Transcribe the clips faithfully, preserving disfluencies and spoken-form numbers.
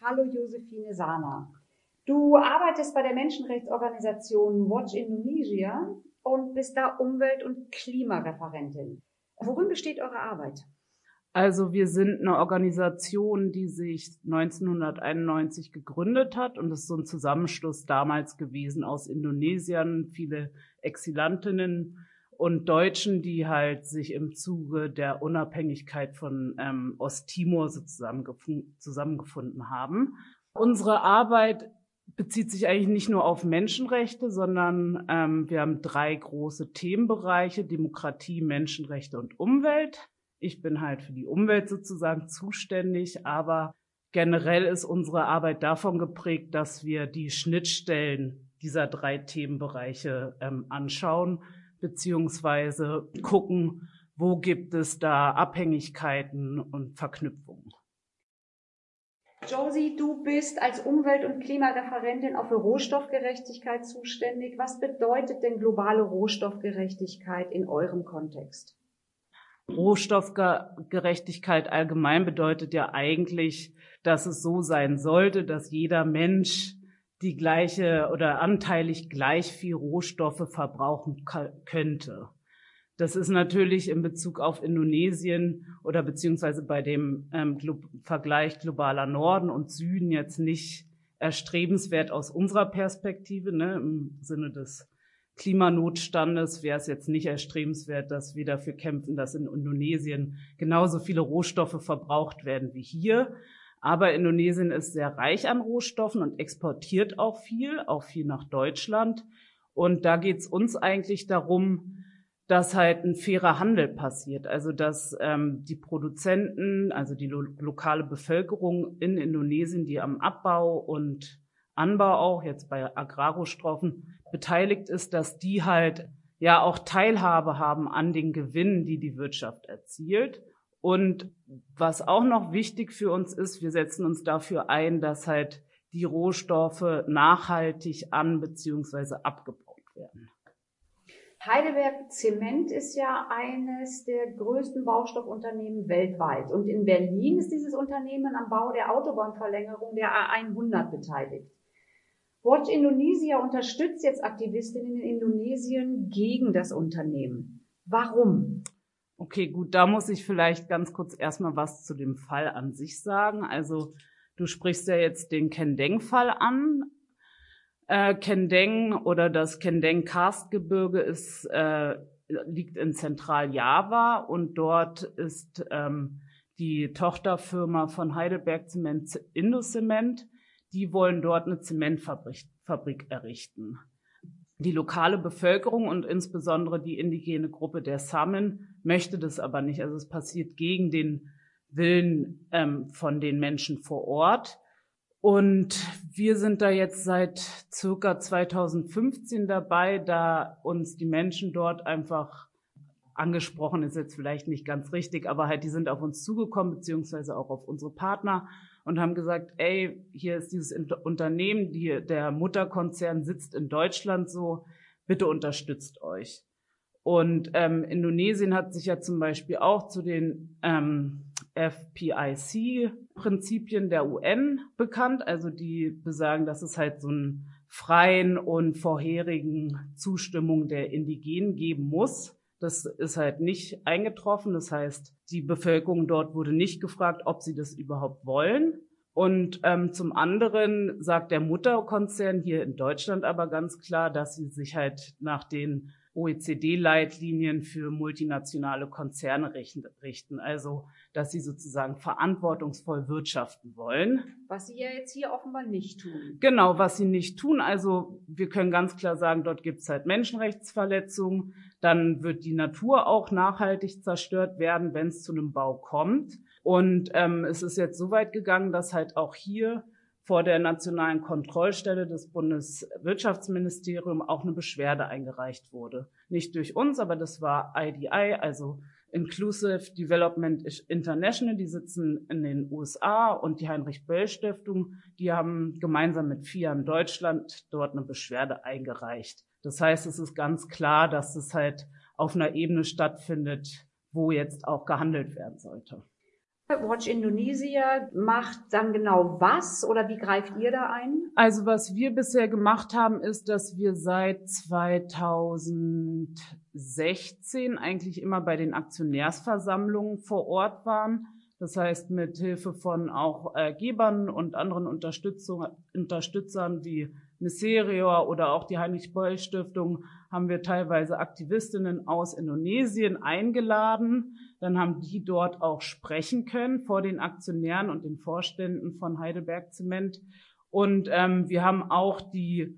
Hallo Josephine Sana. Du arbeitest bei der Menschenrechtsorganisation Watch Indonesia und bist da Umwelt- und Klimareferentin. Worin besteht eure Arbeit? Also wir sind eine Organisation, die sich neunzehnhunderteinundneunzig gegründet hat und es ist so ein Zusammenschluss damals gewesen aus Indonesiern, viele Exilantinnen und Deutschen, die halt sich im Zuge der Unabhängigkeit von ähm, Osttimor sozusagen zusammengefunden haben. Unsere Arbeit bezieht sich eigentlich nicht nur auf Menschenrechte, sondern ähm, wir haben drei große Themenbereiche: Demokratie, Menschenrechte und Umwelt. Ich bin halt für die Umwelt sozusagen zuständig, aber generell ist unsere Arbeit davon geprägt, dass wir die Schnittstellen dieser drei Themenbereiche ähm, anschauen, beziehungsweise gucken, wo gibt es da Abhängigkeiten und Verknüpfungen. Josie, du bist als Umwelt- und Klimareferentin auch für Rohstoffgerechtigkeit zuständig. Was bedeutet denn globale Rohstoffgerechtigkeit in eurem Kontext? Rohstoffgerechtigkeit allgemein bedeutet ja eigentlich, dass es so sein sollte, dass jeder Mensch die gleiche oder anteilig gleich viel Rohstoffe verbrauchen könnte. Das ist natürlich in Bezug auf Indonesien oder beziehungsweise bei dem ähm, Glo- Vergleich globaler Norden und Süden jetzt nicht erstrebenswert aus unserer Perspektive, ne, im Sinne des Klimanotstandes wäre es jetzt nicht erstrebenswert, dass wir dafür kämpfen, dass in Indonesien genauso viele Rohstoffe verbraucht werden wie hier. Aber Indonesien ist sehr reich an Rohstoffen und exportiert auch viel, auch viel nach Deutschland. Und da geht es uns eigentlich darum, dass halt ein fairer Handel passiert. Also dass ähm, die Produzenten, also die lo- lokale Bevölkerung in Indonesien, die am Abbau und Anbau auch, jetzt bei Agrarrohstoffen, beteiligt ist, dass die halt ja auch Teilhabe haben an den Gewinnen, die die Wirtschaft erzielt. Und was auch noch wichtig für uns ist, wir setzen uns dafür ein, dass halt die Rohstoffe nachhaltig an- bzw. abgebaut werden. Heidelberg Zement ist ja eines der größten Baustoffunternehmen weltweit. Und in Berlin ist dieses Unternehmen am Bau der Autobahnverlängerung der A hundert beteiligt. Watch Indonesia unterstützt jetzt Aktivistinnen in Indonesien gegen das Unternehmen. Warum? Okay, gut, da muss ich vielleicht ganz kurz erstmal was zu dem Fall an sich sagen. Also du sprichst ja jetzt den Kendeng-Fall an. Äh, Kendeng oder das Kendeng-Karstgebirge ist, äh, liegt in Zentraljava und dort ist ähm, die Tochterfirma von Heidelberg Zement, Indocement. Die wollen dort eine Zementfabrik Fabrik errichten. Die lokale Bevölkerung und insbesondere die indigene Gruppe der Samen möchte das aber nicht. Also es passiert gegen den Willen ähm, von den Menschen vor Ort. Und wir sind da jetzt seit circa zweitausendfünfzehn dabei, da uns die Menschen dort einfach angesprochen, ist jetzt vielleicht nicht ganz richtig, aber halt die sind auf uns zugekommen, beziehungsweise auch auf unsere Partner und haben gesagt, ey, hier ist dieses Unternehmen, die, der Mutterkonzern sitzt in Deutschland so, bitte unterstützt euch. Und ähm, Indonesien hat sich ja zum Beispiel auch zu den ähm, F P I C-Prinzipien der U N bekannt, also die besagen, dass es halt so einen freien und vorherigen Zustimmung der Indigenen geben muss. Das ist halt nicht eingetroffen. Das heißt, die Bevölkerung dort wurde nicht gefragt, ob sie das überhaupt wollen. Und ähm, zum anderen sagt der Mutterkonzern hier in Deutschland aber ganz klar, dass sie sich halt nach den O E C D-Leitlinien für multinationale Konzerne richten. Also, dass sie sozusagen verantwortungsvoll wirtschaften wollen. Was sie ja jetzt hier offenbar nicht tun. Genau, was sie nicht tun. Also, wir können ganz klar sagen, dort gibt es halt Menschenrechtsverletzungen. Dann wird die Natur auch nachhaltig zerstört werden, wenn es zu einem Bau kommt. Und ähm, es ist jetzt so weit gegangen, dass halt auch hier vor der nationalen Kontrollstelle des Bundeswirtschaftsministeriums auch eine Beschwerde eingereicht wurde. Nicht durch uns, aber das war I D I, also Inclusive Development International, die sitzen in den U S A, und die Heinrich-Böll-Stiftung, die haben gemeinsam mit F I A in Deutschland dort eine Beschwerde eingereicht. Das heißt, es ist ganz klar, dass es halt auf einer Ebene stattfindet, wo jetzt auch gehandelt werden sollte. Watch Indonesia macht dann genau was oder wie greift ihr da ein? Also was wir bisher gemacht haben, ist, dass wir seit zweitausendsechzehn eigentlich immer bei den Aktionärsversammlungen vor Ort waren. Das heißt, mit Hilfe von auch äh, Gebern und anderen Unterstützung, Unterstützern wie Miserior oder auch die Heinrich-Böll-Stiftung haben wir teilweise Aktivistinnen aus Indonesien eingeladen. Dann haben die dort auch sprechen können vor den Aktionären und den Vorständen von Heidelberg Zement. Und ähm, wir haben auch die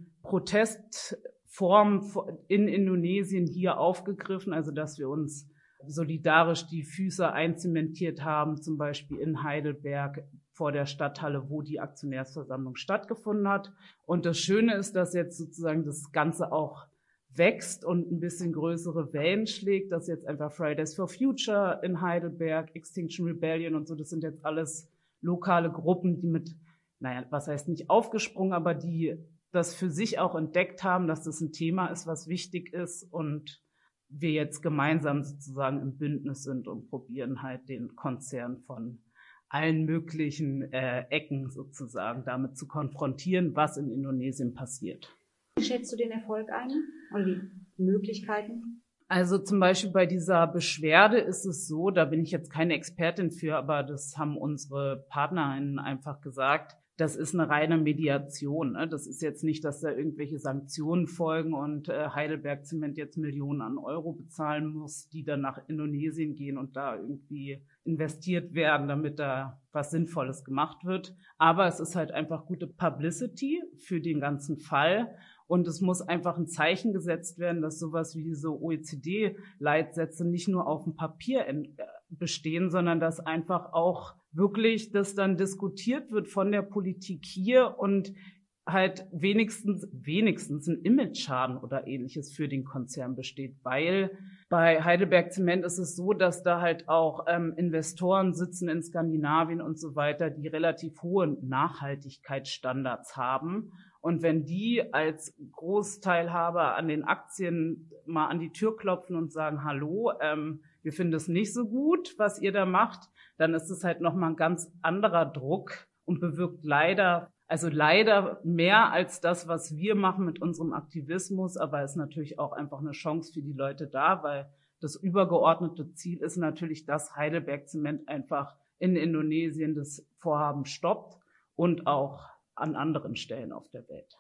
Protestform in Indonesien hier aufgegriffen, also dass wir uns solidarisch die Füße einzementiert haben, zum Beispiel in Heidelberg vor der Stadthalle, wo die Aktionärsversammlung stattgefunden hat. Und das Schöne ist, dass jetzt sozusagen das Ganze auch wächst und ein bisschen größere Wellen schlägt, dass jetzt einfach Fridays for Future in Heidelberg, Extinction Rebellion und so, das sind jetzt alles lokale Gruppen, die mit, naja, was heißt nicht aufgesprungen, aber die das für sich auch entdeckt haben, dass das ein Thema ist, was wichtig ist und wir jetzt gemeinsam sozusagen im Bündnis sind und probieren halt den Konzern von allen möglichen äh, Ecken sozusagen damit zu konfrontieren, was in Indonesien passiert. Wie schätzt du den Erfolg ein oder die Möglichkeiten? Also zum Beispiel bei dieser Beschwerde ist es so, da bin ich jetzt keine Expertin für, aber das haben unsere Partnerinnen einfach gesagt, das ist eine reine Mediation. Ne? Das ist jetzt nicht, dass da irgendwelche Sanktionen folgen und äh, Heidelberg Zement jetzt Millionen an Euro bezahlen muss, die dann nach Indonesien gehen und da irgendwie investiert werden, damit da was Sinnvolles gemacht wird. Aber es ist halt einfach gute Publicity für den ganzen Fall. Und es muss einfach ein Zeichen gesetzt werden, dass sowas wie diese O E C D-Leitsätze nicht nur auf dem Papier bestehen, sondern dass einfach auch wirklich das dann diskutiert wird von der Politik hier und halt wenigstens wenigstens ein Image-Schaden oder ähnliches für den Konzern besteht, weil bei Heidelberg Zement ist es so, dass da halt auch ähm, Investoren sitzen in Skandinavien und so weiter, die relativ hohe Nachhaltigkeitsstandards haben. Und wenn die als Großteilhaber an den Aktien mal an die Tür klopfen und sagen, hallo, ähm, wir finden es nicht so gut, was ihr da macht, dann ist es halt nochmal ein ganz anderer Druck und bewirkt leider, also leider mehr als das, was wir machen mit unserem Aktivismus, aber ist natürlich auch einfach eine Chance für die Leute da, weil das übergeordnete Ziel ist natürlich, dass Heidelberg Zement einfach in Indonesien das Vorhaben stoppt und auch an anderen Stellen auf der Welt.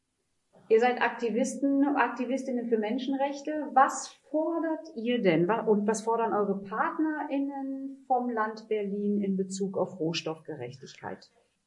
Ihr seid Aktivisten, Aktivistinnen für Menschenrechte. Was fordert ihr denn und was fordern eure PartnerInnen vom Land Berlin in Bezug auf Rohstoffgerechtigkeit?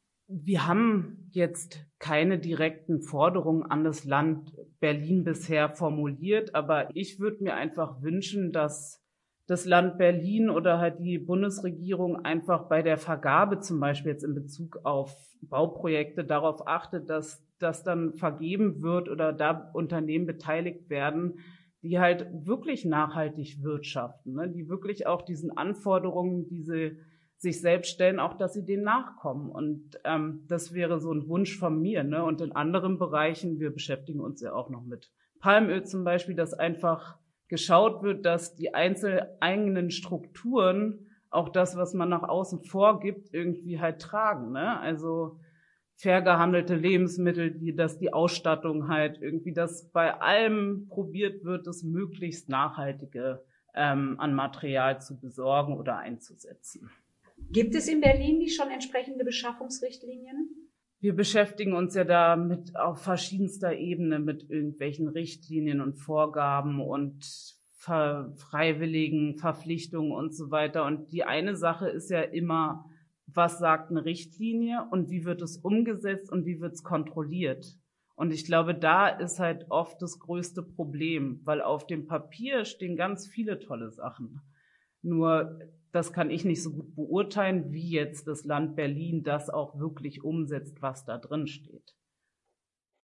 Wir haben jetzt keine direkten Forderungen an das Land Berlin bisher formuliert, aber ich würde mir einfach wünschen, dass das Land Berlin oder halt die Bundesregierung einfach bei der Vergabe zum Beispiel jetzt in Bezug auf Bauprojekte darauf achtet, dass das dann vergeben wird oder da Unternehmen beteiligt werden, die halt wirklich nachhaltig wirtschaften, ne? Die wirklich auch diesen Anforderungen, die sie sich selbst stellen, auch, dass sie denen nachkommen. Und ähm, das wäre so ein Wunsch von mir. Ne? Und in anderen Bereichen, wir beschäftigen uns ja auch noch mit Palmöl zum Beispiel, dass einfach geschaut wird, dass die einzelnen Strukturen auch das, was man nach außen vorgibt, irgendwie halt tragen. Ne? Also fair gehandelte Lebensmittel, die, dass die Ausstattung halt irgendwie, dass bei allem probiert wird, das möglichst Nachhaltige ähm, an Material zu besorgen oder einzusetzen. Gibt es in Berlin die schon entsprechende Beschaffungsrichtlinien? Wir beschäftigen uns ja da mit auf verschiedenster Ebene mit irgendwelchen Richtlinien und Vorgaben und ver- freiwilligen Verpflichtungen und so weiter. Und die eine Sache ist ja immer, was sagt eine Richtlinie und wie wird es umgesetzt und wie wird es kontrolliert? Und ich glaube, da ist halt oft das größte Problem, weil auf dem Papier stehen ganz viele tolle Sachen. Nur das kann ich nicht so gut beurteilen, wie jetzt das Land Berlin das auch wirklich umsetzt, was da drin steht.